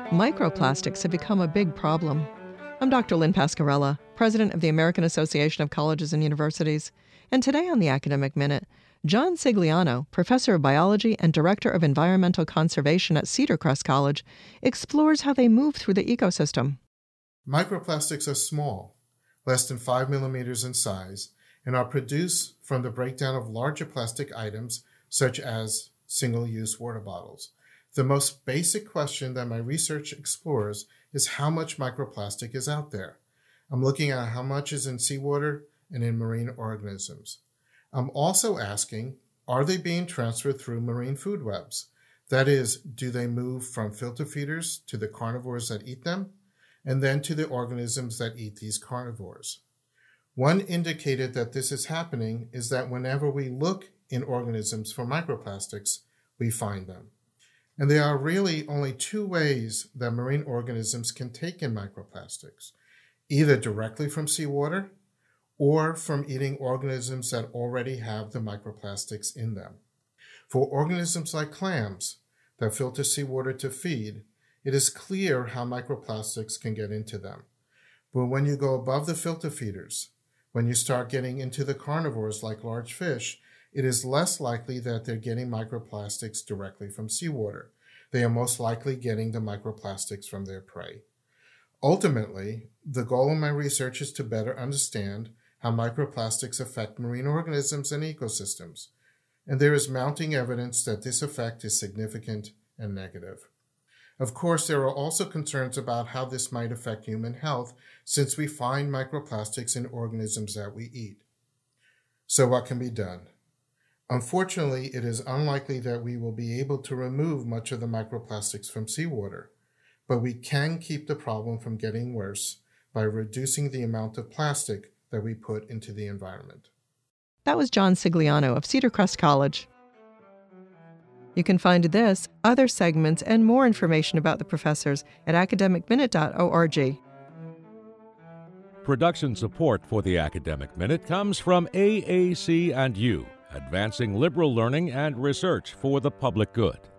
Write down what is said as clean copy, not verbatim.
Microplastics have become a big problem. I'm Dr. Lynn Pascarella, president of the American Association of Colleges and Universities. And today on the Academic Minute, John Sigliano, professor of biology and director of environmental conservation at Cedar Crest College, explores how they move through the ecosystem. Microplastics are small, less than 5 millimeters in size, and are produced from the breakdown of larger plastic items such as single-use water bottles. The most basic question that my research explores is how much microplastic is out there. I'm looking at how much is in seawater and in marine organisms. I'm also asking, are they being transferred through marine food webs? That is, do they move from filter feeders to the carnivores that eat them, and then to the organisms that eat these carnivores? One indicator that this is happening is that whenever we look in organisms for microplastics, we find them. And there are really only two ways that marine organisms can take in microplastics, either directly from seawater or from eating organisms that already have the microplastics in them. For organisms like clams that filter seawater to feed, it is clear how microplastics can get into them. But when you go above the filter feeders, when you start getting into the carnivores like large fish, it is less likely that they're getting microplastics directly from seawater. They are most likely getting the microplastics from their prey. Ultimately, the goal of my research is to better understand how microplastics affect marine organisms and ecosystems, and there is mounting evidence that this effect is significant and negative. Of course, there are also concerns about how this might affect human health since we find microplastics in organisms that we eat. So what can be done? Unfortunately, it is unlikely that we will be able to remove much of the microplastics from seawater, but we can keep the problem from getting worse by reducing the amount of plastic that we put into the environment. That was John Sigliano of Cedar Crest College. You can find this, other segments, and more information about the professors at academicminute.org. Production support for the Academic Minute comes from AAC and U, advancing liberal learning and research for the public good.